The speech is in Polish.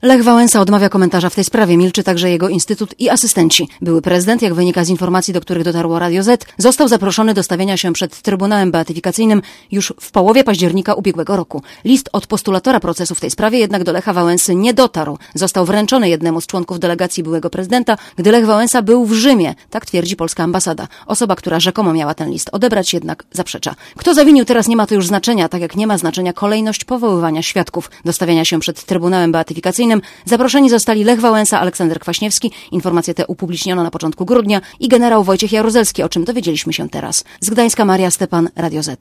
Lech Wałęsa odmawia komentarza w tej sprawie. Milczy także jego instytut i asystenci. Były prezydent, jak wynika z informacji, do których dotarło Radio Z, został zaproszony do stawienia się przed Trybunałem Beatyfikacyjnym już w połowie października ubiegłego roku. List od postulatora procesu w tej sprawie jednak do Lecha Wałęsy nie dotarł. Został wręczony jednemu z członków delegacji byłego prezydenta, gdy Lech Wałęsa był w Rzymie. Tak twierdzi polska ambasada. Osoba, która rzekomo miała ten list odebrać, jednak zaprzecza. Kto zawinił, teraz nie ma to już znaczenia, tak jak nie ma znaczenia kolejność powoływania świadków. Do stawiania się przed Trybunałem Beatyfikacyjnym zaproszeni zostali Lech Wałęsa, Aleksander Kwaśniewski, informację tę upubliczniono na początku grudnia, i generał Wojciech Jaruzelski, o czym dowiedzieliśmy się teraz. Z Gdańska Maria Stepan, Radio Z.